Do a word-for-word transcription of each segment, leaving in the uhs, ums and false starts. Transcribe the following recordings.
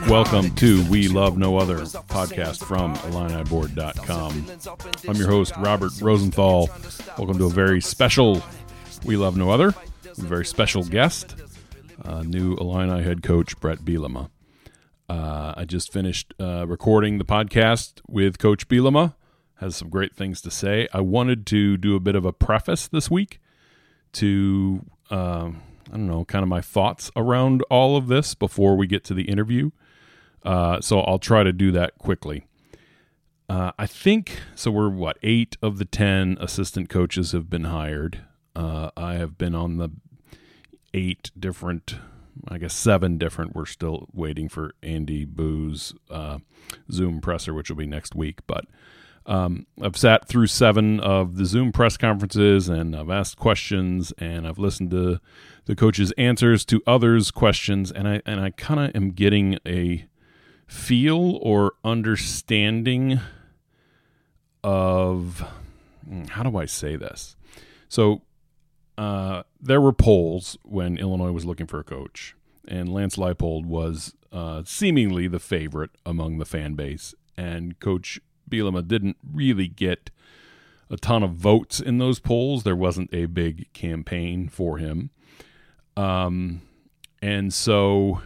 Welcome to We Love No Other podcast from Illini Board dot com. I'm your host, Robert Rosenthal. Welcome to a very special We Love No Other, a very special guest, uh, new Illini head coach Bret Bielema. Uh, I just finished uh, recording the podcast with Coach Bielema. Has some great things to say. I wanted to do a bit of a preface this week to, uh, I don't know, kind of my thoughts around all of this before we get to the interview. Uh, so I'll try to do that quickly. Uh, I think, so we're what, eight of the ten assistant coaches have been hired. Uh, I have been on the eight different, I guess seven different. We're still waiting for Andy Boo's uh, Zoom presser, which will be next week. But um, I've sat through seven of the Zoom press conferences, and I've asked questions, and I've listened to the coaches' answers to others' questions, and I and I kind of am getting a feel or understanding of, how do I say this? So uh, there were polls when Illinois was looking for a coach, and Lance Leipold was uh, seemingly the favorite among the fan base, and Coach Bielema didn't really get a ton of votes in those polls. There wasn't a big campaign for him. Um, and so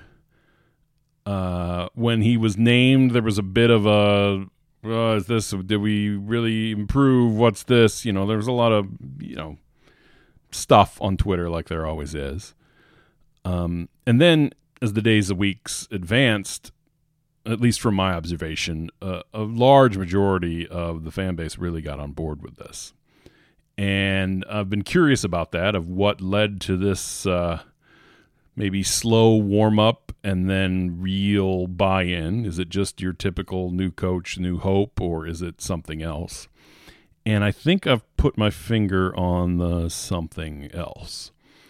uh, when he was named, there was a bit of a, oh, is this, did we really improve? What's this? You know, there was a lot of, you know, stuff on Twitter like there always is. Um, and then as the days and weeks advanced, at least from my observation, uh, a large majority of the fan base really got on board with this. And I've been curious about that, of what led to this uh, maybe slow warm-up and then real buy-in. Is it just your typical new coach, new hope, or is it something else? And I think I've put my finger on the something else.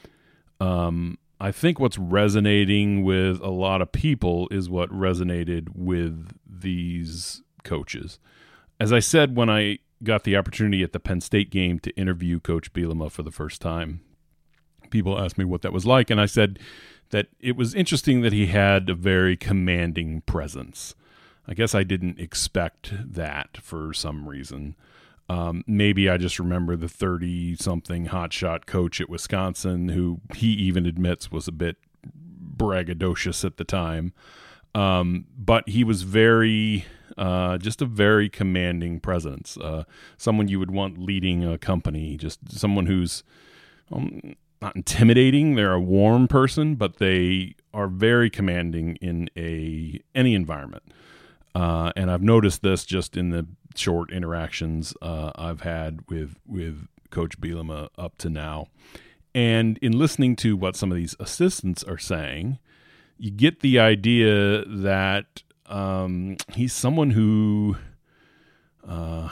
Um, I think what's resonating with a lot of people is what resonated with these coaches. As I said when I got the opportunity at the Penn State game to interview Coach Bielema for the first time, people asked me what that was like, and I said that it was interesting that he had a very commanding presence. I guess I didn't expect that for some reason. Um, maybe I just remember the thirty-something hotshot coach at Wisconsin, who he even admits was a bit braggadocious at the time. Um, but he was very, uh, just a very commanding presence. Uh, someone you would want leading a company, just someone who's um, not intimidating. They're a warm person, but they are very commanding in a any environment. Uh, and I've noticed this just in the short interactions uh, I've had with with Coach Bielema up to now. And in listening to what some of these assistants are saying, you get the idea that um, he's someone who, uh,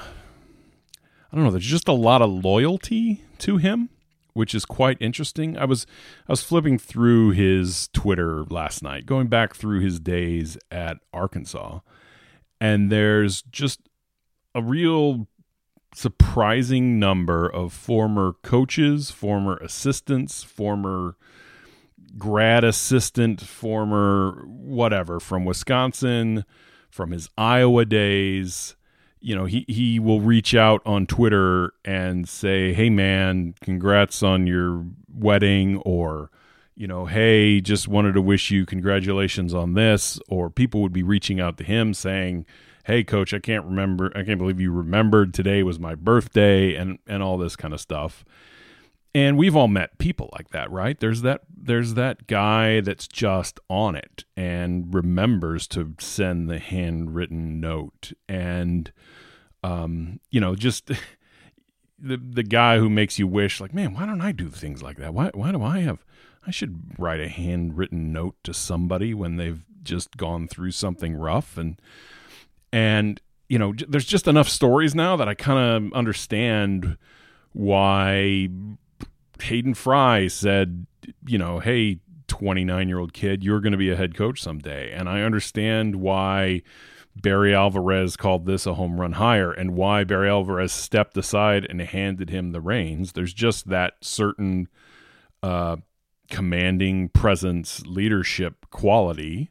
I don't know, there's just a lot of loyalty to him, which is quite interesting. I was I was flipping through his Twitter last night, going back through his days at Arkansas, and there's just a real surprising number of former coaches, former assistants, former grad assistant, former whatever, from Wisconsin, from his Iowa days. You know, he, he will reach out on Twitter and say, hey, man, congrats on your wedding, or, you know, hey, just wanted to wish you congratulations on this. Or people would be reaching out to him saying, hey, coach, I can't remember. I can't believe you remembered today was my birthday, and, and all this kind of stuff. And we've all met people like that, right? There's that there's that guy that's just on it and remembers to send the handwritten note. And, um, you know, just the the guy who makes you wish, like, man, why don't I do things like that? Why why do I have, I should write a handwritten note to somebody when they've just gone through something rough. And, and you know, there's just enough stories now that I kind of understand why Hayden Fry said, you know, hey, twenty-nine-year-old kid, you're going to be a head coach someday. And I understand why Barry Alvarez called this a home run hire and why Barry Alvarez stepped aside and handed him the reins. There's just that certain uh, commanding presence, leadership quality.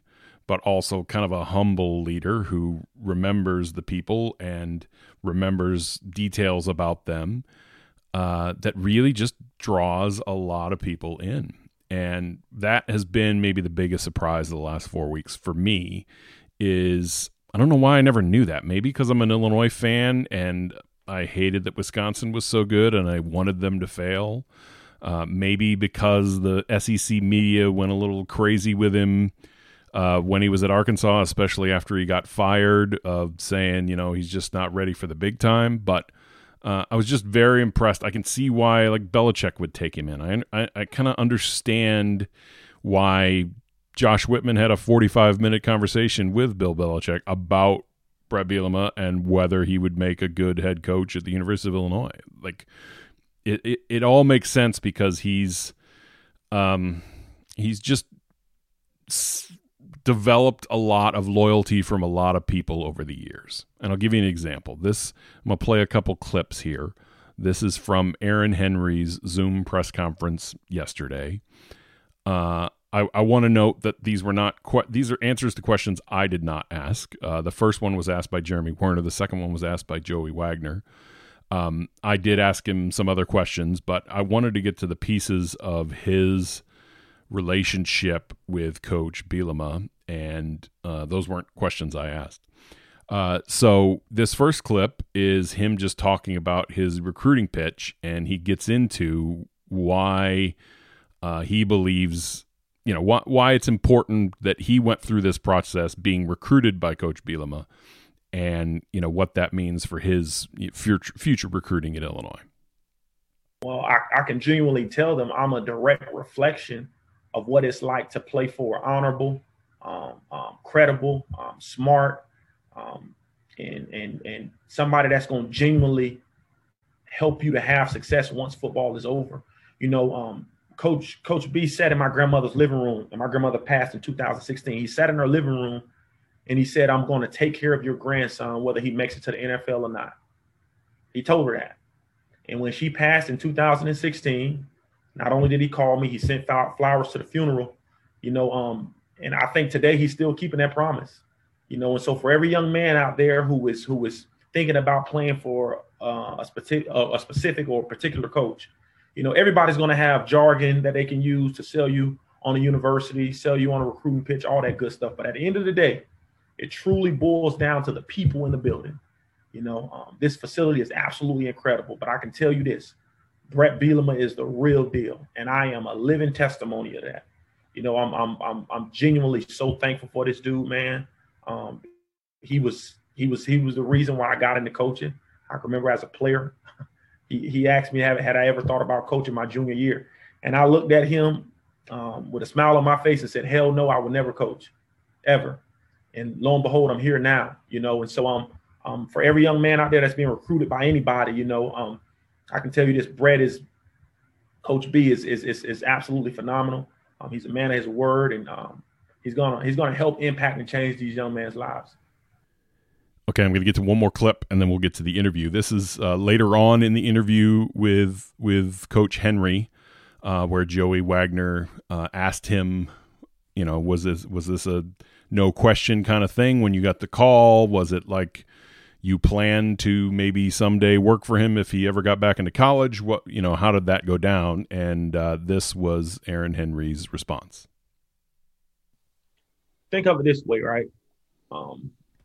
but also kind of a humble leader who remembers the people and remembers details about them uh, that really just draws a lot of people in. And that has been maybe the biggest surprise of the last four weeks for me is I don't know why I never knew that. Maybe because I'm an Illinois fan and I hated that Wisconsin was so good and I wanted them to fail. Uh, maybe because the S E C media went a little crazy with him uh, when he was at Arkansas, especially after he got fired, of saying, you know, he's just not ready for the big time. But Uh, I was just very impressed. I can see why, like, Belichick would take him in. I I, I kind of understand why Josh Whitman had a forty-five minute conversation with Bill Belichick about Brett Bielema and whether he would make a good head coach at the University of Illinois. Like, it it, it all makes sense because he's um he's just s- developed a lot of loyalty from a lot of people over the years. And I'll give you an example. This, I'm going to play a couple clips here. This is from Aaron Henry's Zoom press conference yesterday. Uh, I, I want to note that these were not que- these are answers to questions I did not ask. Uh, the first one was asked by Jeremy Werner. The second one was asked by Joey Wagner. Um, I did ask him some other questions, but I wanted to get to the pieces of his relationship with Coach Bielema, and uh, those weren't questions I asked. Uh, so this first clip is him just talking about his recruiting pitch, and he gets into why uh, he believes, you know, why, why it's important that he went through this process being recruited by Coach Bielema, and, you know, what that means for his future, future recruiting at Illinois. Well, I, I can genuinely tell them I'm a direct reflection of what it's like to play for honorable, um, um, credible, um, smart, um, and and and somebody that's going to genuinely help you to have success once football is over. You know, um, Coach Coach B sat in my grandmother's living room, and my grandmother passed in two thousand sixteen. He sat in her living room, and he said, "I'm going to take care of your grandson, whether he makes it to the N F L or not." He told her that. And when she passed in two thousand sixteen, not only did he call me, he sent flowers to the funeral, you know, um, and I think today he's still keeping that promise, you know. And so for every young man out there who is who is thinking about playing for uh, a, specific, a specific or particular coach, you know, everybody's going to have jargon that they can use to sell you on a university, sell you on a recruiting pitch, all that good stuff. But at the end of the day, it truly boils down to the people in the building. You know, um, this facility is absolutely incredible, but I can tell you this. Brett Bielema is the real deal, and I am a living testimony of that. You know, I'm I'm I'm I'm genuinely so thankful for this dude, man. Um, he was he was he was the reason why I got into coaching. I can remember as a player, he he asked me had had I ever thought about coaching my junior year, and I looked at him um, with a smile on my face and said, "Hell no, I would never coach, ever." And lo and behold, I'm here now. You know, and so um um for every young man out there that's being recruited by anybody, you know, um. I can tell you this, Brett is, Coach B is is is, is absolutely phenomenal. Um, he's a man of his word, and um, he's gonna he's gonna help impact and change these young men's lives. Okay, I'm going to get to one more clip, and then we'll get to the interview. This is uh, later on in the interview with with Coach Henry, uh, where Joey Wagner uh, asked him, you know, was this was this a no question kind of thing when you got the call? Was it like you plan to maybe someday work for him if he ever got back into college? What, you know, how did that go down? And uh, this was Aaron Henry's response. Think of it this way, right? Um,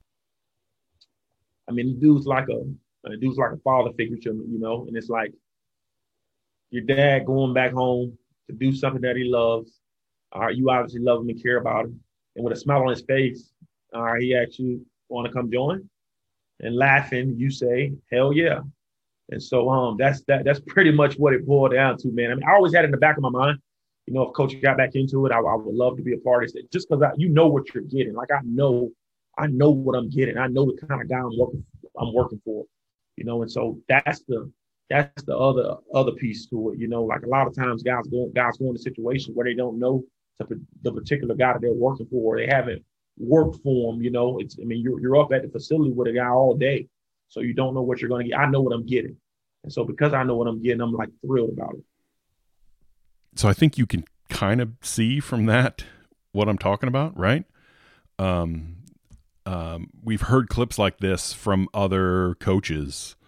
I mean, the dude's like a, the dude's like a father figure to me, you know, and it's like your dad going back home to do something that he loves. All right, you obviously love him and care about him. And with a smile on his face, all right, he asks you, want to come join? And laughing, you say, hell yeah. And so um, that's that. That's pretty much what it boiled down to, man. I mean, I always had it in the back of my mind, you know, if Coach got back into it, I, I would love to be a part of it. Just because you know what you're getting. Like I know, I know what I'm getting. I know the kind of guy I'm working, I'm working for, you know. And so that's the that's the other other piece to it, you know. Like a lot of times, guys go guys go into situations where they don't know the, the particular guy that they're working for. Or they haven't work for them, you know. It's, I mean, you're you're up at the facility with a guy all day, so you don't know what you're going to get. I know what I'm getting, and so because I know what I'm getting, I'm like thrilled about it. So I think you can kind of see from that what I'm talking about, right? um, um, we've heard clips like this from other coaches,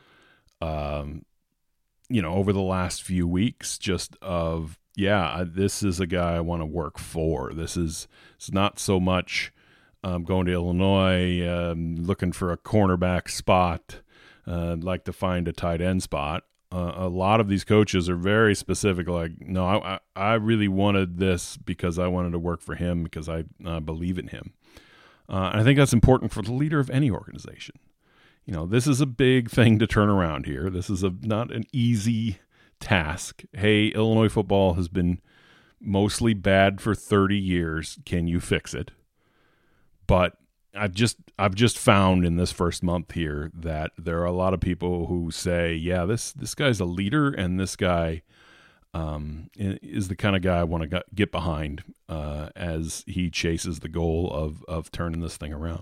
um, you know, over the last few weeks, just of, yeah, this is a guy I want to work for. This is, it's not so much um, going to Illinois, um, looking for a cornerback spot. Uh, I'd like to find a tight end spot. Uh, a lot of these coaches are very specific. Like, no, I, I really wanted this because I wanted to work for him because I uh, believe in him. Uh, and I think that's important for the leader of any organization. You know, this is a big thing to turn around here. This is a not an easy task. Hey, Illinois football has been mostly bad for thirty years. Can you fix it? But I've just I've just found in this first month here that there are a lot of people who say, yeah, this this guy's a leader, and this guy um, is the kind of guy I want to get behind uh, as he chases the goal of of turning this thing around.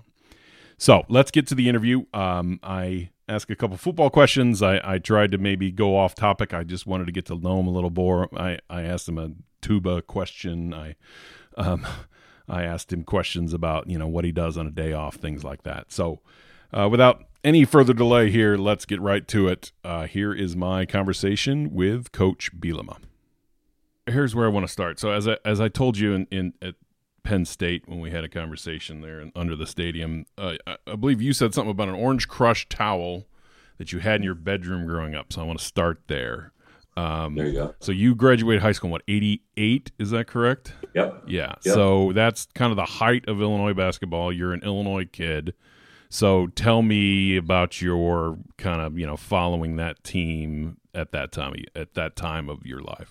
So let's get to the interview. Um, I asked a couple football questions. I, I tried to maybe go off topic. I just wanted to get to know him a little more. I, I asked him a tuba question. I um, I asked him questions about, you know, what he does on a day off, things like that. So uh, without any further delay here, let's get right to it. Uh, here is my conversation with Coach Bielema. Here's where I want to start. So as I, as I told you in, in at Penn State when we had a conversation there under the stadium, uh, I, I believe you said something about an Orange Crush towel that you had in your bedroom growing up. So I want to start there. Um, there you go. So you graduated high school in what, eighty-eight? Is that correct? Yep. Yeah. Yep. So that's kind of the height of Illinois basketball. You're an Illinois kid. So tell me about your kind of, you know, following that team at that time, at that time of your life.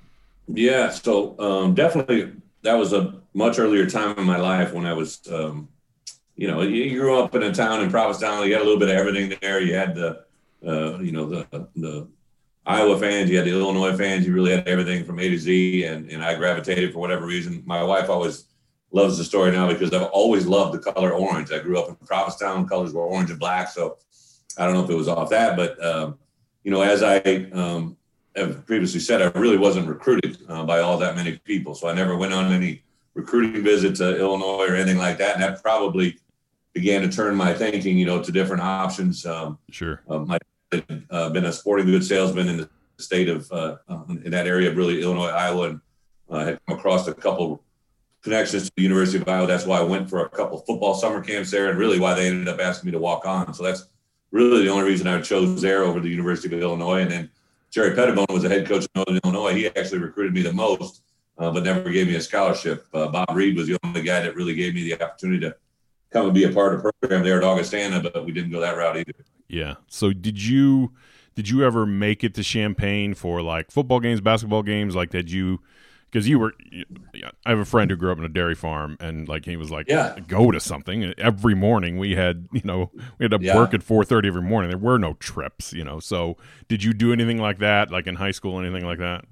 Yeah. So um, definitely that was a much earlier time in my life when I was, um, you know, you grew up in a town in Provincetown. You had a little bit of everything there. You had the, uh, you know, the, the Iowa fans, you had the Illinois fans, you really had everything from A to Z. And, and I gravitated for whatever reason. My wife always loves the story now because I've always loved the color orange. I grew up in Provincetown, colors were orange and black. So I don't know if it was off that, but, um, you know, as I um, have previously said, I really wasn't recruited uh, by all that many people. So I never went on any recruiting visit to Illinois or anything like that. And that probably began to turn my thinking, you know, to different options. Um, sure. Um, my dad uh, been a sporting goods salesman in the state of, uh, in that area of really Illinois, Iowa, and uh, had come across a couple connections to the University of Iowa. That's why I went for a couple of football summer camps there, and really why they ended up asking me to walk on. So that's really the only reason I chose there over the University of Illinois. And then Jerry Pettibone was the head coach of Northern Illinois. He actually recruited me the most, uh, but never gave me a scholarship. Uh, Bob Reed was the only guy that really gave me the opportunity to come and be a part of the program there at Augustana, but we didn't go that route either. Yeah. So did you did you ever make it to Champaign for like football games, basketball games? Like, did you? Because you were, I have a friend who grew up in a dairy farm, and like he was like, yeah. go to something every morning. We had, you know, we had to yeah. work at four thirty every morning. There were no trips, you know. So did you do anything like that, like in high school, anything like that?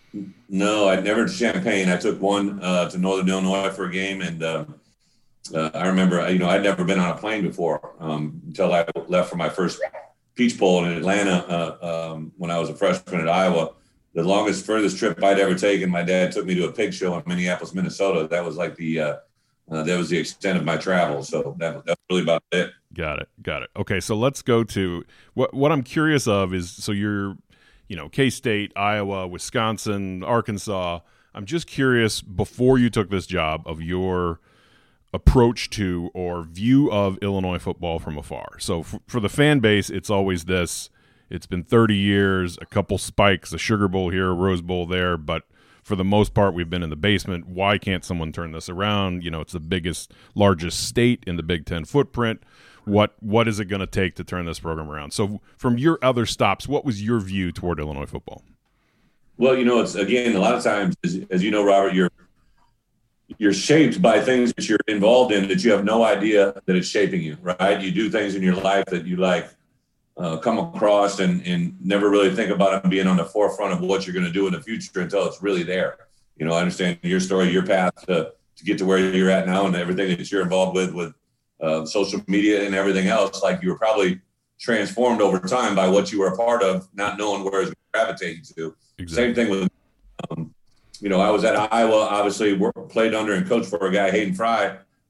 No, I never to Champaign. I took one uh, to Northern Illinois for a game, and uh, uh, I remember, you know, I'd never been on a plane before um, until I left for my first Peach Bowl in Atlanta uh, um, when I was a freshman at Iowa. The longest, furthest trip I'd ever taken, my dad took me to a pig show in Minneapolis, Minnesota. That was like the, uh, uh, that was the extent of my travel. So that, that's really about it. Got it. Got it. Okay. So let's go to what, what I'm curious of is, so you're, you know, K-State, Iowa, Wisconsin, Arkansas. I'm just curious, before you took this job, of your approach to or view of Illinois football from afar. So f- for the fan base, it's always this, it's been thirty years, a couple spikes, a Sugar Bowl here, a Rose Bowl there, but for the most part, we've been in the basement. Why can't someone turn this around? You know, it's the biggest, largest state in the Big Ten footprint. What What is it going to take to turn this program around? So from your other stops, what was your view toward Illinois football? Well, you know, it's, again, a lot of times, as, as you know, Robert, you're you're shaped by things that you're involved in that you have no idea that it's shaping you, right? You do things in your life that you like, Uh, come across and, and never really think about it being on the forefront of what you're going to do in the future until it's really there. You know, I understand your story, your path to, to get to where you're at now and everything that you're involved with, with uh, social media and everything else. Like, you were probably transformed over time by what you were a part of, not knowing where it's gravitating to. Exactly. Same thing with, um, you know, I was at Iowa, obviously worked, played under and coached for a guy, Hayden Fry,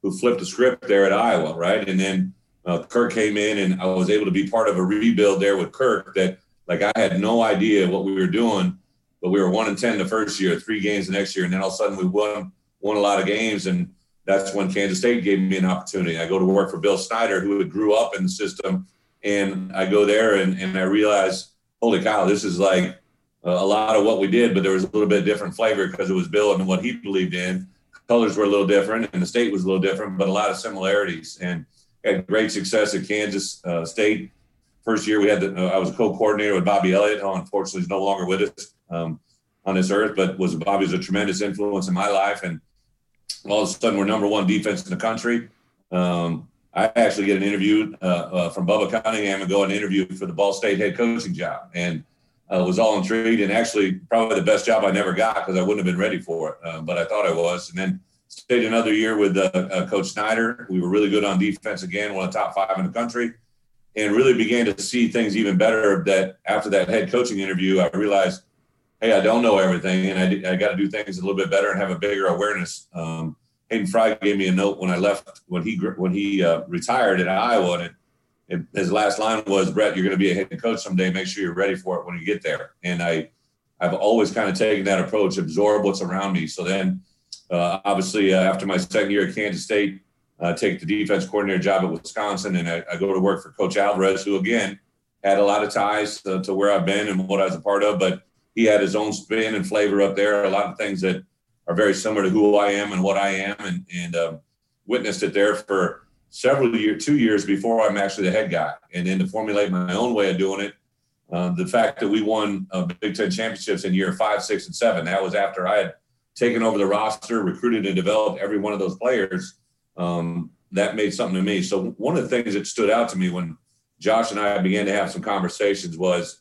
who flipped the script there at Iowa, right? And then uh, Kirk came in, and I was able to be part of a rebuild there with Kirk that, like, I had no idea what we were doing, but we were one and ten the first year, three games the next year, and then all of a sudden we won won a lot of games, and that's when Kansas State gave me an opportunity. I go to work for Bill Snyder, who had grew up in the system, and I go there and, and I realized, holy cow, this is like uh, a lot of what we did, but there was a little bit different flavor because it was Bill and what he believed in. Colors were a little different, and the state was a little different, but a lot of similarities. And had great success at Kansas uh, State. First year we had the, uh, I was a co-coordinator with Bobby Elliott, who unfortunately is no longer with us um, on this earth, but was Bobby was a tremendous influence in my life. And all of a sudden we're number one defense in the country. Um, I actually get an interview uh, uh, from Bubba Cunningham and go and interview for the Ball State head coaching job. And I uh, was all intrigued, and actually probably the best job I never got because I wouldn't have been ready for it. Uh, but I thought I was. And then stayed another year with uh, uh, Coach Snyder. We were really good on defense again, one of the top five in the country, and really began to see things even better. That after that head coaching interview, I realized, hey, I don't know everything, and I, I got to do things a little bit better and have a bigger awareness. Um, Hayden Fry gave me a note when I left, when he when he uh, retired at Iowa, and it, it, his last line was, Brett, you're going to be a head coach someday. Make sure you're ready for it when you get there. And I, I've always kind of taken that approach, absorb what's around me. So then, uh, obviously, uh, after my second year at Kansas State, uh, take the defense coordinator job at Wisconsin, and I, I go to work for Coach Alvarez, who, again, had a lot of ties uh, to where I've been and what I was a part of, but he had his own spin and flavor up there, a lot of things that are very similar to who I am and what I am, and, and uh, witnessed it there for several years, two years before I'm actually the head guy. And then to formulate my own way of doing it, uh, the fact that we won uh, Big Ten championships in year five, six, and seven, that was after I had taken over the roster, recruited and developed every one of those players. Um, that made something to me. So one of the things that stood out to me when Josh and I began to have some conversations was,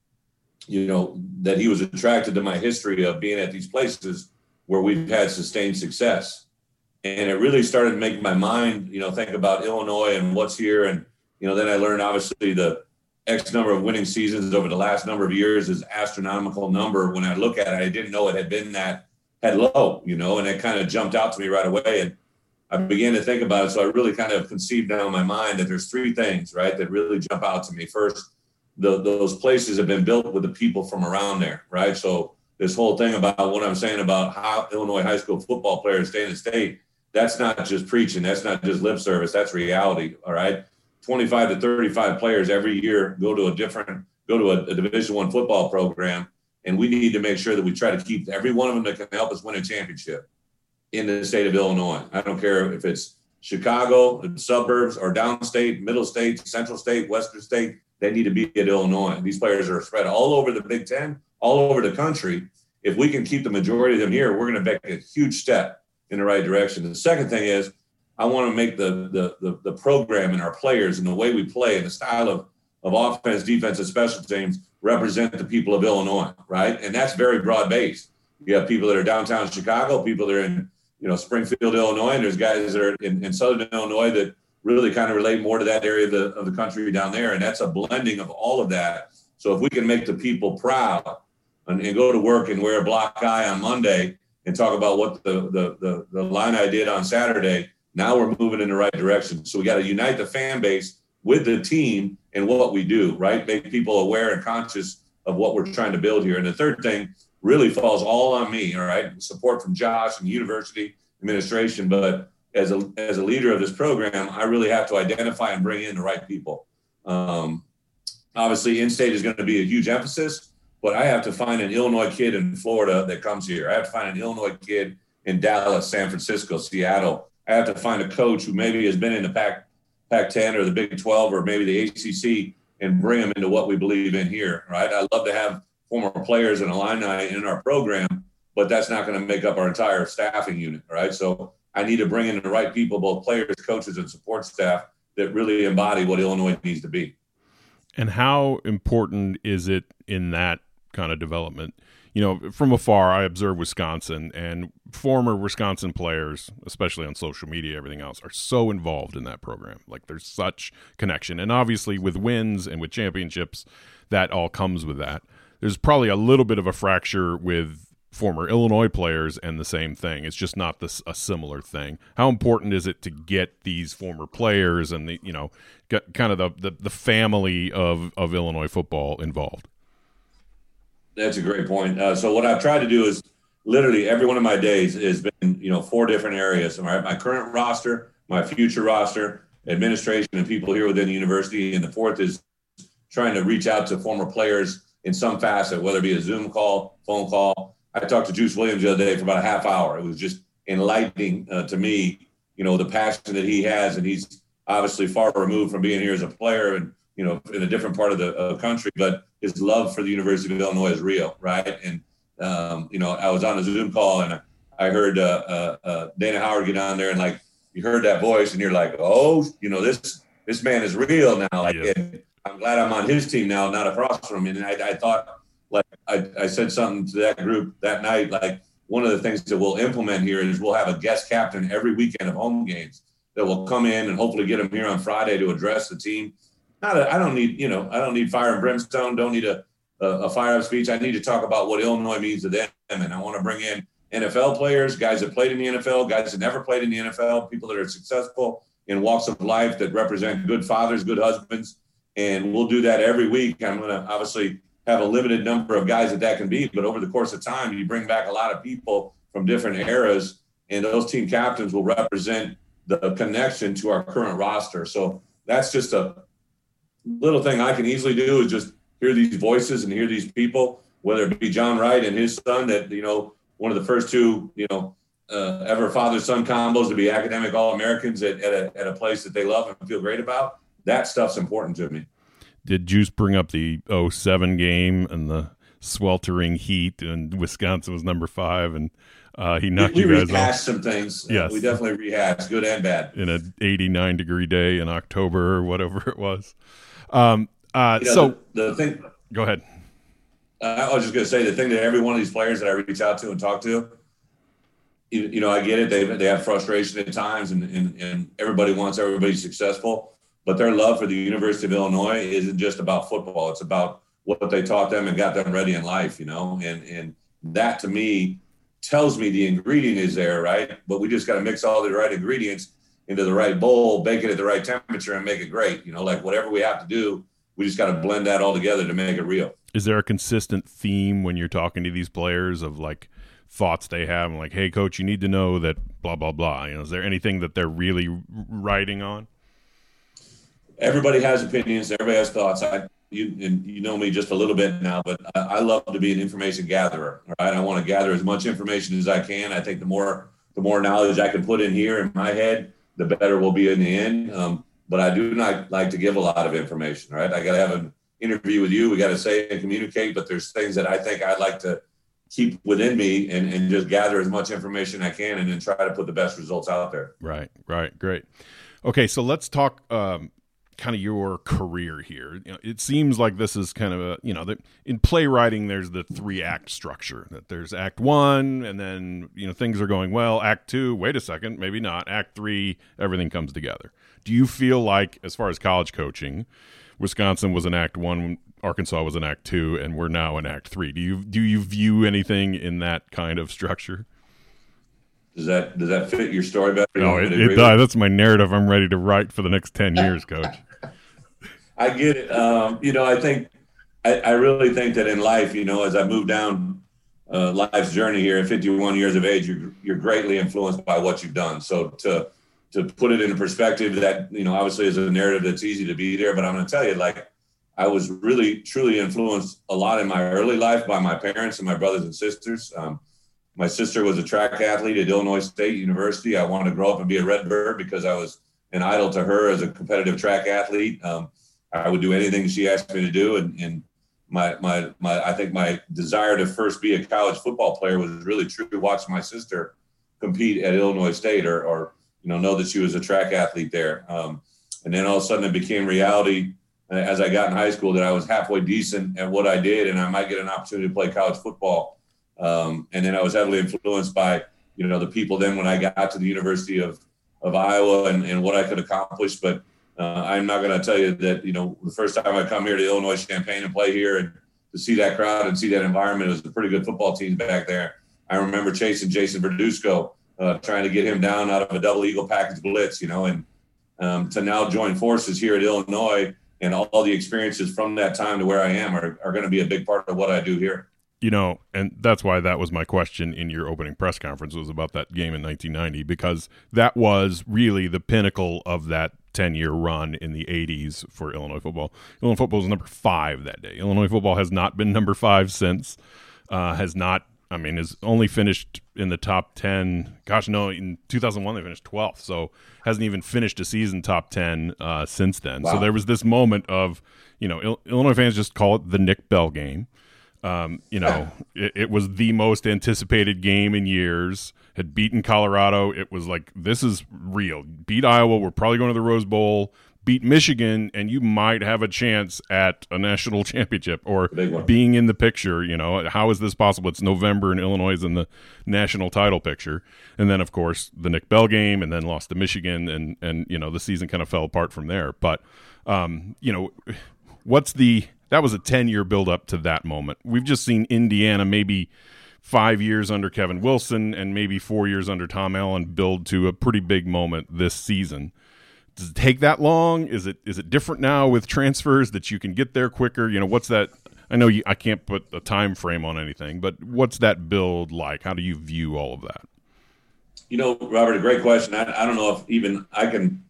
you know, that he was attracted to my history of being at these places where we've had sustained success. And it really started to make my mind, you know, think about Illinois and what's here. And, you know, then I learned obviously the X number of winning seasons over the last number of years is astronomical number. When I look at it, I didn't know it had been that had low, you know, and it kind of jumped out to me right away. And I began to think about it. So I really kind of conceived down in my mind that there's three things, right, that really jump out to me. First, the, those places have been built with the people from around there, right? So this whole thing about what I'm saying about how Illinois high school football players stay in the state, that's not just preaching. That's not just lip service. That's reality, all right? twenty-five to thirty-five players every year go to a different, go to a, a Division One football program, and we need to make sure that we try to keep every one of them that can help us win a championship in the state of Illinois. I don't care if it's Chicago, the suburbs, or downstate, middle state, central state, western state, they need to be at Illinois. These players are spread all over the Big Ten, all over the country. If we can keep the majority of them here, we're going to make a huge step in the right direction. The second thing is I want to make the, the, the, the program and our players and the way we play and the style of, of offense, defense, and special teams represent the people of Illinois, right? And that's very broad-based. You have people that are downtown Chicago, people that are in, you know, Springfield, Illinois, and there's guys that are in, in southern Illinois that really kind of relate more to that area of the, of the country down there. And that's a blending of all of that. So if we can make the people proud and, and go to work and wear a black eye on Monday and talk about what the, the, the, the line I did on Saturday, now we're moving in the right direction. So we got to unite the fan base with the team and what we do, right? Make people aware and conscious of what we're trying to build here. And the third thing really falls all on me, all right? Support from Josh and the university administration. But as a, as a leader of this program, I really have to identify and bring in the right people. Um, obviously, in-state is going to be a huge emphasis, but I have to find an Illinois kid in Florida that comes here. I have to find an Illinois kid in Dallas, San Francisco, Seattle. I have to find a coach who maybe has been in the Pac, Pac ten or the Big twelve or maybe the A C C and bring them into what we believe in here, right? I love to have former players and alumni in our program, but that's not going to make up our entire staffing unit, right? So I need to bring in the right people, both players, coaches, and support staff that really embody what Illinois needs to be. And how important is it in that kind of development? You know, from afar, I observe Wisconsin, and former Wisconsin players, especially on social media, everything else, are so involved in that program. Like, there's such connection. And obviously with wins and with championships, that all comes with that. There's probably a little bit of a fracture with former Illinois players and the same thing. It's just not this a similar thing. How important is it to get these former players and the, you know, get kind of the, the, the family of, of Illinois football involved? That's a great point. Uh, so what I've tried to do is literally every one of my days has been, you know, four different areas. So my, my current roster, my future roster, administration, and people here within the university. And the fourth is trying to reach out to former players in some facet, whether it be a Zoom call, phone call. I talked to Juice Williams the other day for about a half hour. It was just enlightening uh, to me, you know, the passion that he has. And he's obviously far removed from being here as a player and, you know, in a different part of the uh, country, but his love for the University of Illinois is real, right? And, um, you know, I was on a Zoom call and I heard uh, uh, uh, Dana Howard get on there and, like, you heard that voice and you're like, oh, you know, this this man is real now. Like, yeah. And I'm glad I'm on his team now, not across from him. And I, I thought, like, I, I said something to that group that night, like, one of the things that we'll implement here is we'll have a guest captain every weekend of home games that will come in and hopefully get him here on Friday to address the team. Not a, I don't need, you know, I don't need fire and brimstone, don't need a, a, a fire up speech. I need to talk about what Illinois means to them. And I want to bring in N F L players, guys that played in the N F L, guys that never played in the N F L, people that are successful in walks of life that represent good fathers, good husbands. And we'll do that every week. I'm going to obviously have a limited number of guys that that can be, but over the course of time, you bring back a lot of people from different eras, and those team captains will represent the connection to our current roster. So that's just a little thing I can easily do is just hear these voices and hear these people, whether it be John Wright and his son that, you know, one of the first two, you know, uh, ever father-son combos to be academic All-Americans at, at, a, at a place that they love and feel great about. That stuff's important to me. Did Juice bring up the oh seven game and the sweltering heat and Wisconsin was number five and uh, he knocked we, you we guys off? We rehashed some things. Yes. Uh, we definitely rehashed, good and bad. In an eighty-nine degree day in October or whatever it was. Um, uh, you know, so the, the thing. Go ahead. Uh, I was just going to say the thing that every one of these players that I reach out to and talk to, you, you know, I get it. They they have frustration at times, and, and and everybody wants everybody successful. But their love for the University of Illinois isn't just about football. It's about what they taught them and got them ready in life, you know. And and that to me tells me the ingredient is there, right? But we just got to mix all the right ingredients into the right bowl, bake it at the right temperature, and make it great. You know, like whatever we have to do, we just got to blend that all together to make it real. Is there a consistent theme when you're talking to these players of like thoughts they have and like, hey, coach, you need to know that blah, blah, blah? You know, is there anything that they're really writing on? Everybody has opinions. Everybody has thoughts. I, you, and you know me just a little bit now, but I, I love to be an information gatherer. Right? I want to gather as much information as I can. I think the more the more knowledge I can put in here in my head, the better we'll be in the end. Um, but I do not like to give a lot of information. Right? I got to have an interview with you. We got to say and communicate. But there's things that I think I'd like to keep within me and, and just gather as much information I can, and then try to put the best results out there. Right. Right. Great. Okay, so let's talk. Um, kind of your career here. You know, it seems like this is kind of a, you know, that in playwriting, there's the three act structure that there's act one and then, you know, things are going well. Act two, wait a second, maybe not. Act three, everything comes together. Do you feel like, as far as college coaching, Wisconsin was in act one, Arkansas was in act two, and we're now in act three? Do you, do you view anything in that kind of structure? Does that does that fit your story better? No, it, it does. That's my narrative I'm ready to write for the next ten years, Coach. I get it. Um, you know, I think I, I really think that in life, you know, as I move down uh, life's journey here at fifty-one years of age, you're, you're greatly influenced by what you've done. So to to put it in perspective, that, you know, obviously is a narrative that's easy to be there, but I'm going to tell you, like, I was really truly influenced a lot in my early life by my parents and my brothers and sisters. Um, My sister was a track athlete at Illinois State University. I wanted to grow up and be a Redbird because I was an idol to her as a competitive track athlete. Um, I would do anything she asked me to do. And, and my, my, my, I think my desire to first be a college football player was really true to watch my sister compete at Illinois State or, or, you know, know that she was a track athlete there. Um, and then all of a sudden it became reality as I got in high school that I was halfway decent at what I did and I might get an opportunity to play college football. Um, and then I was heavily influenced by, you know, the people then when I got to the University of, of Iowa and, and what I could accomplish. But uh, I'm not going to tell you that, you know, the first time I come here to Illinois Champaign and play here and to see that crowd and see that environment, it was a pretty good football team back there. I remember chasing Jason Verduzco, uh, trying to get him down out of a double eagle package blitz, you know, and um, to now join forces here at Illinois, and all, all the experiences from that time to where I am are, are going to be a big part of what I do here. You know, and that's why that was my question in your opening press conference, was about that game in nineteen ninety, because that was really the pinnacle of that ten-year run in the eighties for Illinois football. Illinois football was number five that day. Illinois football has not been number five since, uh, has not, I mean, has only finished in the top ten. Gosh, no, in two thousand one they finished twelfth, so hasn't even finished a season top ten uh, since then. Wow. So there was this moment of, you know, Il- Illinois fans just call it the Nick Bell game. Um, you know, it, it was the most anticipated game in years. Had beaten Colorado. It was like, this is real. Beat Iowa. We're probably going to the Rose Bowl. Beat Michigan, and you might have a chance at a national championship or being in the picture. You know, how is this possible? It's November and Illinois is in the national title picture. And then, of course, the Nick Bell game, and then lost to Michigan, and, and you know, the season kind of fell apart from there. But, um, you know, what's the – that was a ten-year build-up to that moment. We've just seen Indiana maybe five years under Kevin Wilson and maybe four years under Tom Allen build to a pretty big moment this season. Does it take that long? Is it is it different now with transfers that you can get there quicker? You know, what's that? I know you, I can't put a time frame on anything, but what's that build like? How do you view all of that? You know, Robert, a great question. I, I don't know if even I can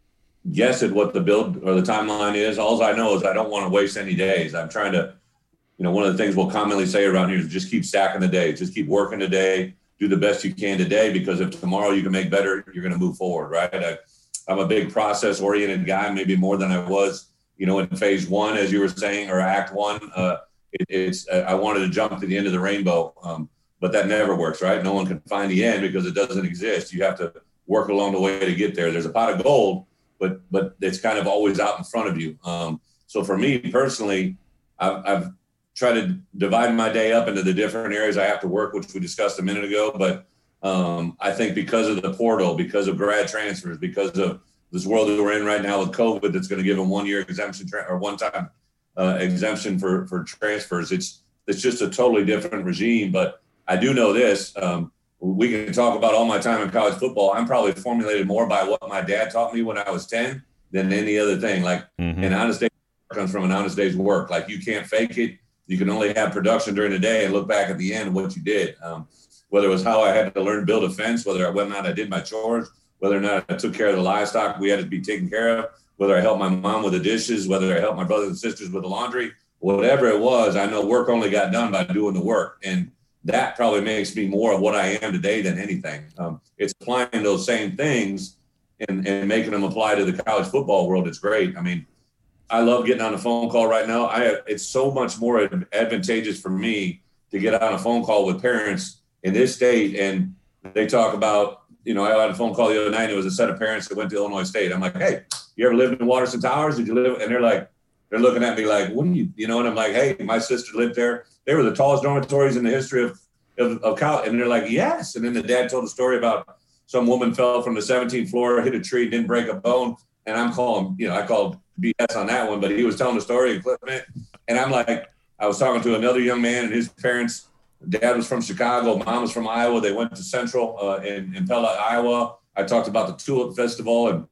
guess at what the build or the timeline is. All I know is I don't want to waste any days. I'm trying to, you know, one of the things we'll commonly say around here is just keep stacking the days. Just keep working today. Do the best you can today, because if tomorrow you can make better, you're going to move forward, right? I, I'm a big process-oriented guy, maybe more than I was, you know, in phase one, as you were saying, or act one. Uh, it, it's uh, I wanted to jump to the end of the rainbow, um, but that never works, right? No one can find the end because it doesn't exist. You have to work along the way to get there. There's a pot of gold, but but it's kind of always out in front of you. Um, so for me personally, I've, I've tried to divide my day up into the different areas I have to work, which we discussed a minute ago, but Um, I think because of the portal, because of grad transfers, because of this world that we're in right now with COVID, that's going to give them one year exemption tra- or one time uh, exemption for, for transfers. It's, it's just a totally different regime. But I do know this, um, we can talk about all my time in college football. I'm probably formulated more by what my dad taught me when I was ten than any other thing. Like mm-hmm. an honest day comes from an honest day's work. Like you can't fake it. You can only have production during the day and look back at the end of what you did. Um, whether it was how I had to learn to build a fence, whether I whether or not I did my chores, whether or not I took care of the livestock we had to be taken care of, whether I helped my mom with the dishes, whether I helped my brothers and sisters with the laundry, whatever it was, I know work only got done by doing the work. And that probably makes me more of what I am today than anything. Um, it's applying those same things and, and making them apply to the college football world. It's great. I mean, I love getting on a phone call right now. I It's so much more advantageous for me to get on a phone call with parents in this state, and they talk about, you know, I had a phone call the other night, and it was a set of parents that went to Illinois State. I'm like, hey, you ever lived in Waterston Towers? Did you live? And they're like, they're looking at me like, what do you, you know, and I'm like, hey, my sister lived there. They were the tallest dormitories in the history of, of, of college. And they're like, yes. And then the dad told a story about some woman fell from the seventeenth floor, hit a tree, didn't break a bone. And I'm calling, you know, I called B S on that one, but he was telling the story and clipping it. And I'm like, I was talking to another young man and his parents. Dad was from Chicago. Mom was from Iowa. They went to Central uh, in, in Pella, Iowa. I talked about the Tulip Festival, and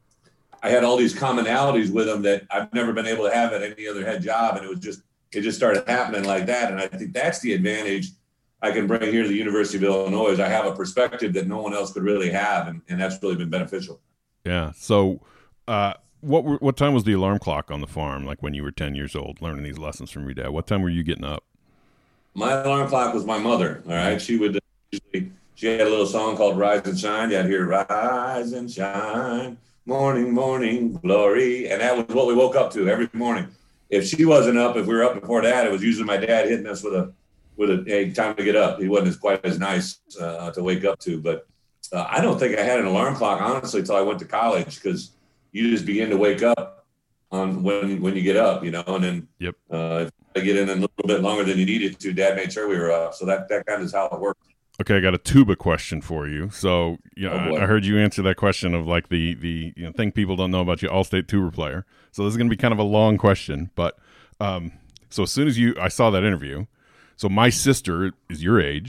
I had all these commonalities with them that I've never been able to have at any other head job. And it was just, it just started happening like that. And I think that's the advantage I can bring here to the University of Illinois is I have a perspective that no one else could really have. And, and that's really been beneficial. Yeah. So uh, what were, what time was the alarm clock on the farm? Like when you were ten years old, learning these lessons from your dad, what time were you getting up? My alarm clock was my mother. All right. She would usually, she had a little song called Rise and Shine. You'd hear Rise and Shine, morning, morning, glory. And that was what we woke up to every morning. If she wasn't up, if we were up before that, it was usually my dad hitting us with a, with a, hey, time to get up. He wasn't as quite as nice uh, to wake up to. But uh, I don't think I had an alarm clock, honestly, until I went to college, because you just begin to wake up on when, when you get up, you know, and then yep. uh, I get in a little bit longer than you needed to. Dad made sure we were up. So that, that kind of is how it works. Okay. I got a tuba question for you. So, you know, oh, I, I heard you answer that question of like the, the, you know, thing people don't know about you, all-state tuba player. So this is going to be kind of a long question, but, um, so as soon as you, I saw that interview, so my sister is your age,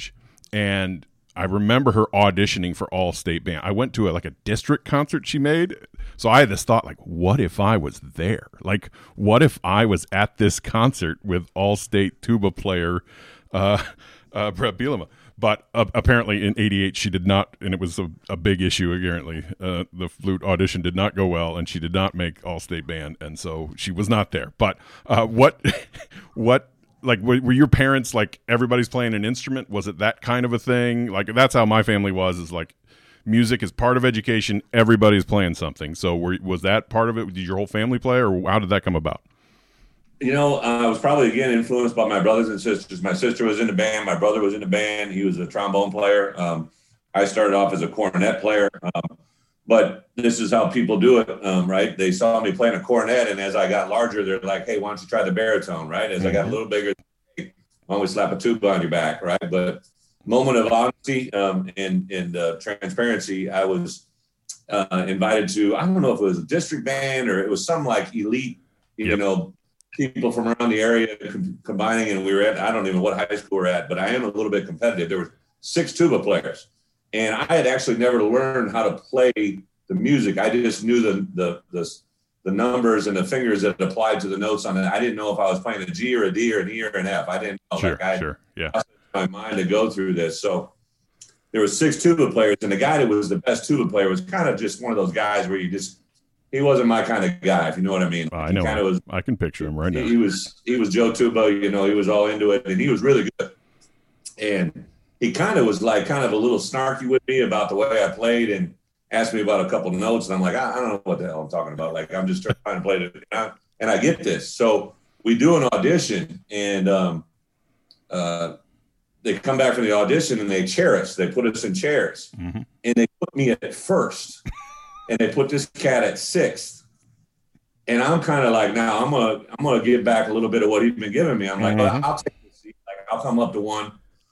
and I remember her auditioning for All State Band. I went to a, like a district concert she made. So I had this thought, like, what if I was there? Like, what if I was at this concert with All State tuba player uh, uh, Brett Bielema? But uh, apparently in eighty-eight she did not, and it was a, a big issue, apparently. Uh, the flute audition did not go well, and she did not make All-State Band, and so she was not there. But uh, what, what, like, were, were your parents, like, everybody's playing an instrument? Was it that kind of a thing? Like, that's how my family was, is like, music is part of education, everybody's playing something. So were, was that part of it? Did your whole family play, or how did that come about? You know, uh, I was probably, again, influenced by my brothers and sisters. My sister was in the band. My brother was in the band. He was a trombone player. Um, I started off as a cornet player. Um, but this is how people do it, um, right? They saw me playing a cornet, and as I got larger, they're like, hey, why don't you try the baritone, right? As mm-hmm. I got a little bigger, why don't we slap a tuba on your back, right? But moment of honesty um, and, and uh, transparency, I was uh, invited to, I don't know if it was a district band or it was some like elite, you yep. know, people from around the area com- combining, and we were at, I don't even know what high school we're at, but I am a little bit competitive. There were six tuba players, and I had actually never learned how to play the music. I just knew the, the, the, the numbers and the fingers that applied to the notes on it. I didn't know if I was playing a G or a D or an E or an F. I didn't know. Sure, like I, sure, yeah. my mind to go through this. So there were six tuba players, and the guy that was the best tuba player was kind of just one of those guys where you just, he wasn't my kind of guy, if you know what I mean. Uh, I know. Kind of was, I can picture him right now. He was he was Joe Tuba, you know, he was all into it, and he was really good. And he kind of was like kind of a little snarky with me about the way I played and asked me about a couple of notes. And I'm like, I, I don't know what the hell I'm talking about. Like, I'm just trying to play it. And I, and I get this. So we do an audition, and um, uh, they come back from the audition, and they chair us. They put us in chairs. Mm-hmm. And they put me at first. And they put this cat at sixth. And I'm kind of like, now I'm going to I'm gonna give back a little bit of what he's been giving me. I'm like, mm-hmm. well, I'll take the seat. Like, I'll come up to one.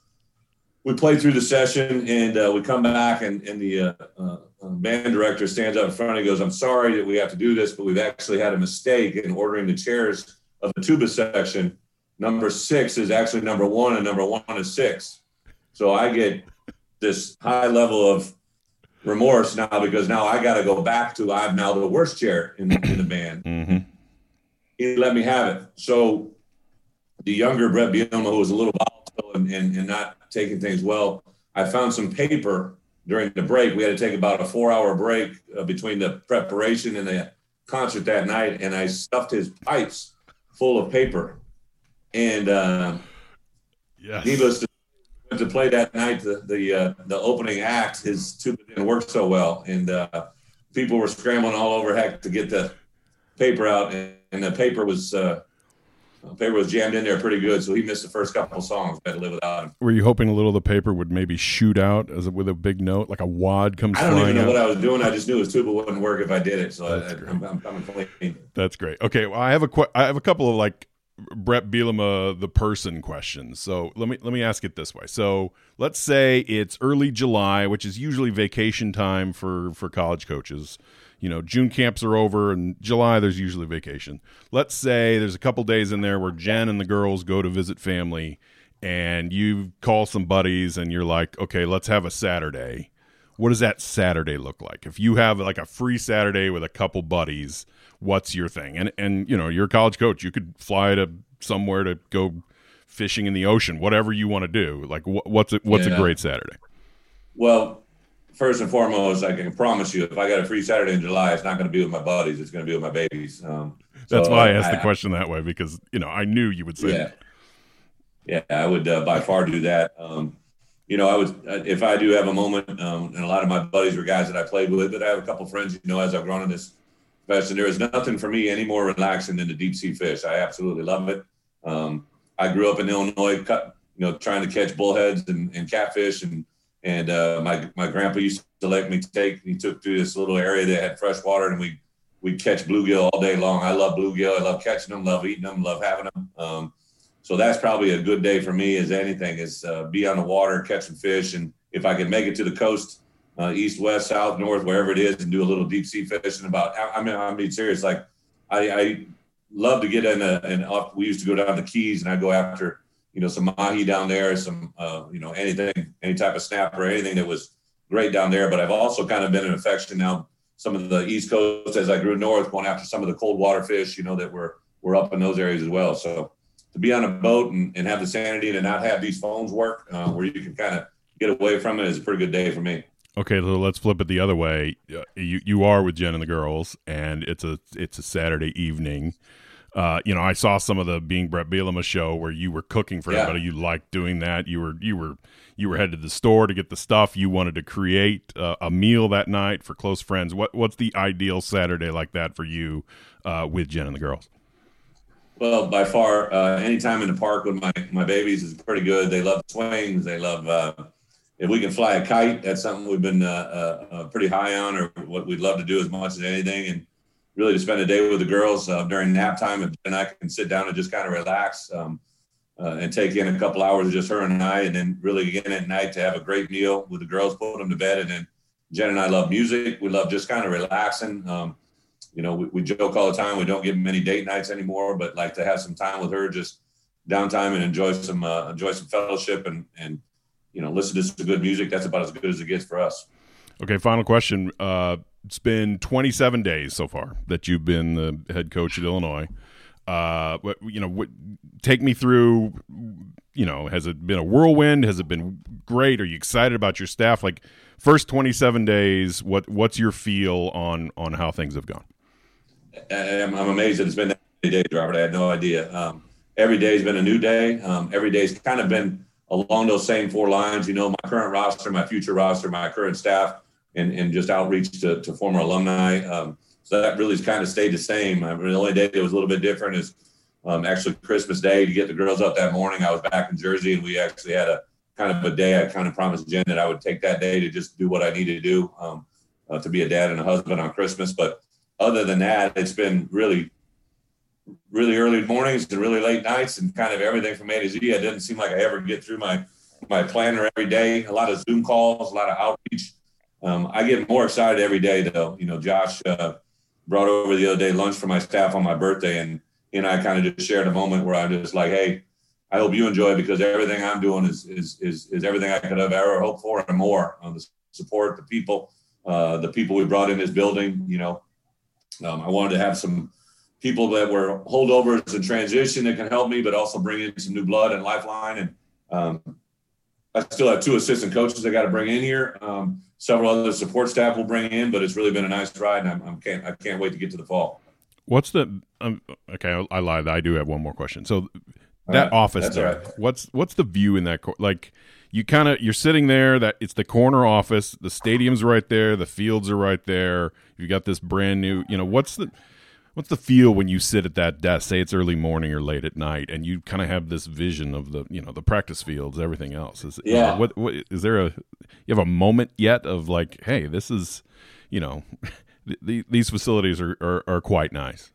We play through the session, and uh, we come back, and, and the uh, uh, band director stands up in front and goes, I'm sorry that we have to do this, but we've actually had a mistake in ordering the chairs of the tuba section. Number six is actually number one, and number one is six. So I get this high level of remorse now, because now I got to go back to, I'm now the worst chair in the, in the band. Mm-hmm. He let me have it. So the younger Brett Bielema, who was a little volatile and, and, and not taking things well, I found some paper during the break. We had to take about a four hour break uh, between the preparation and the concert that night. And I stuffed his pipes full of paper. And uh, yes. needless to to play that night, the the, uh, the opening act, his tuba didn't work so well, and uh, people were scrambling all over heck to get the paper out, and, and the paper was uh, the paper was jammed in there pretty good, so he missed the first couple of songs. We had to live without him. Were you hoping a little of the paper would maybe shoot out as a, with a big note, like a wad comes flying out? I don't even know out? what I was doing. I just knew his tuba wouldn't work if I did it, so I, I'm, I'm coming clean. That's great. Okay, well, I have a qu- I have a couple of like Brett Bielema the person questions. So let me let me ask it this way. So let's say it's early July, which is usually vacation time for for college coaches. You know, June camps are over, and July there's usually vacation. Let's say there's a couple days in there where Jen and the girls go to visit family, and you call some buddies, and you're like, okay, let's have a Saturday. What does that Saturday look like? If you have like a free Saturday with a couple buddies, what's your thing? And, and you know, you're a college coach. You could fly to somewhere to go fishing in the ocean, whatever you want to do. Like, wh- what's a, what's yeah. a great Saturday? Well, first and foremost, I can promise you, if I got a free Saturday in July, it's not going to be with my buddies. It's going to be with my babies. Um, That's so why I asked I, the question that way, because, you know, I knew you would say yeah. that. Yeah, I would uh, by far do that. Um, you know, I would, if I do have a moment, um, and a lot of my buddies were guys that I played with, but I have a couple friends, you know, as I've grown in this profession, there is nothing for me any more relaxing than the deep sea fish. I absolutely love it. Um, I grew up in Illinois, cut, you know, trying to catch bullheads and, and catfish. And, and uh, my, my grandpa used to let me take, he took through this little area that had fresh water, and we, we'd catch bluegill all day long. I love bluegill. I love catching them, love eating them, love having them. Um, So that's probably a good day for me as anything, is uh, be on the water, catch some fish. And if I can make it to the coast, uh, east, west, south, north, wherever it is, and do a little deep sea fishing about, I, I mean, I'm being serious. Like I, I love to get in a, and off, we used to go down the Keys, and I'd go after you know, some mahi down there, some, uh, you know, anything, any type of snapper, anything that was great down there. But I've also kind of been an affection now, some of the East Coast as I grew north, going after some of the cold water fish, you know, that were, were up in those areas as well. So to be on a boat and, and have the sanity to not have these phones work, uh, where you can kind of get away from it, is a pretty good day for me. Okay, so let's flip it the other way. Uh, you you are with Jen and the girls, and it's a it's a Saturday evening. Uh, you know, I saw some of the Being Brett Bielema show where you were cooking for Yeah. everybody. You liked doing that. You were you were you were headed to the store to get the stuff. You wanted to create uh, a meal that night for close friends. What what's the ideal Saturday like that for you uh, with Jen and the girls? Well, by far, uh, anytime in the park with my, my babies is pretty good. They love swings. They love, uh, if we can fly a kite, that's something we've been uh, uh, pretty high on, or what we'd love to do as much as anything. And really to spend a day with the girls uh, during nap time, and I can sit down and just kind of relax um, uh, and take in a couple hours of just her and I, and then really again at night to have a great meal with the girls, put them to bed. And then Jen and I love music. We love just kind of relaxing. Um, You know, we, we joke all the time. We don't get many date nights anymore, but like to have some time with her, just downtime and enjoy some uh, enjoy some fellowship and and you know listen to some good music. That's about as good as it gets for us. Okay, final question. Uh, it's been twenty-seven days so far that you've been the head coach at Illinois. Uh, what, you know, what, take me through. You know, has it been a whirlwind? Has it been great? Are you excited about your staff? Like first twenty-seven days, what what's your feel on on how things have gone? I'm, I'm amazed that it's been that many days, Robert. I had no idea. Um, every day's been a new day. Um, every day's kind of been along those same four lines. You know, my current roster, my future roster, my current staff, and and just outreach to, to former alumni. Um, so that really has kind of stayed the same. I mean, the only day that was a little bit different is um, actually Christmas Day to get the girls up that morning. I was back in Jersey, and we actually had a kind of a day. I kind of promised Jen that I would take that day to just do what I needed to do um, uh, to be a dad and a husband on Christmas. But other than that, it's been really, really early mornings and really late nights and kind of everything from A to Z. It didn't seem like I ever get through my my planner every day. A lot of Zoom calls, a lot of outreach. Um, I get more excited every day, though. You know, Josh uh, brought over the other day lunch for my staff on my birthday, and he and I kind of just shared a moment where I'm just like, hey, I hope you enjoy it, because everything I'm doing is is is, is everything I could have ever hoped for and more. On the support, the people, uh, the people we brought in this building, you know. Um, I wanted to have some people that were holdovers in transition that can help me, but also bring in some new blood and lifeline. And um, I still have two assistant coaches I got to bring in here. Um, several other support staff will bring in, but it's really been a nice ride, and I'm, I'm can't I can't wait to get to the fall. What's the um, okay? I, I lied. I do have one more question. So that right. office That's there, all right. what's what's the view in that? Cor- like you kind of you're sitting there. That it's the corner office. The stadium's right there. The fields are right there. You got this brand new. You know what's the what's the feel when you sit at that desk? Say it's early morning or late at night, and you kind of have this vision of the you know the practice fields, everything else. Is Yeah. You know, what what is there a you have a moment yet of like, hey, this is you know the, these facilities are, are are quite nice.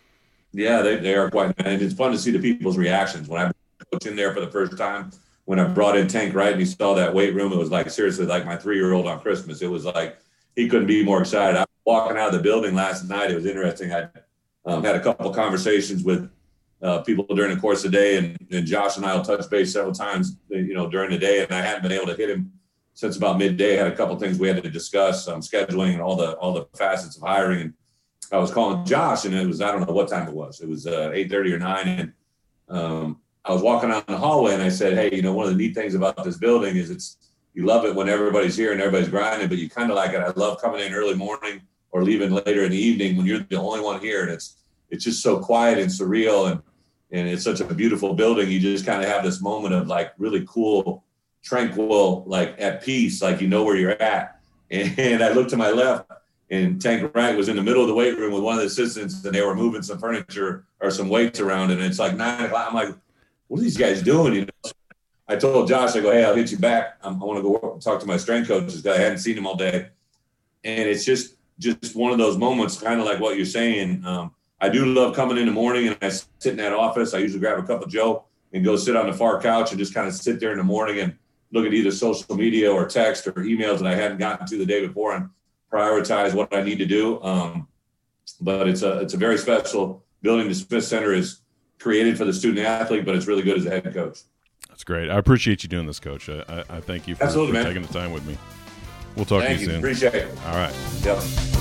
Yeah, they, they are quite, and it's fun to see the people's reactions. When I coached in there for the first time, when I brought in Tank Wright and he saw that weight room, it was like seriously like my three-year-old on Christmas. It was like he couldn't be more excited. I was walking out of the building last night. It was interesting. I um, had a couple of conversations with uh, people during the course of the day, and, and Josh and I will touch base several times, you know, during the day, and I hadn't been able to hit him since about midday. I had a couple of things we had to discuss, um, scheduling and all the all the facets of hiring. And I was calling Josh, and it was, I don't know what time it was. It was uh, eight thirty or nine. And um, I was walking out in the hallway, and I said, hey, you know, one of the neat things about this building is it's, you love it when everybody's here and everybody's grinding, but you kind of like it. I love coming in early morning or leaving later in the evening when you're the only one here. And it's, it's just so quiet and surreal. And, and it's such a beautiful building. You just kind of have this moment of like really cool, tranquil, like at peace, like you know where you're at. And, and I looked to my left, and Tank Wright was in the middle of the weight room with one of the assistants, and they were moving some furniture or some weights around. And it's like nine o'clock. I'm like, what are these guys doing? You know, I told Josh, I go, hey, I'll hit you back. I'm, I want to go work, talk to my strength coaches because I hadn't seen him all day. And it's just, just one of those moments, kind of like what you're saying. Um, I do love coming in the morning, and I sit in that office. I usually grab a cup of Joe and go sit on the far couch and just kind of sit there in the morning and look at either social media or text or emails that I hadn't gotten to the day before and prioritize what I need to do. Um, but it's a it's a very special building. The Smith Center is created for the student athlete, but it's really good as a head coach. That's great. I appreciate you doing this, Coach. I, I, I thank you for, for taking the time with me. We'll talk thank to you, you soon. Appreciate it. All right. Yep.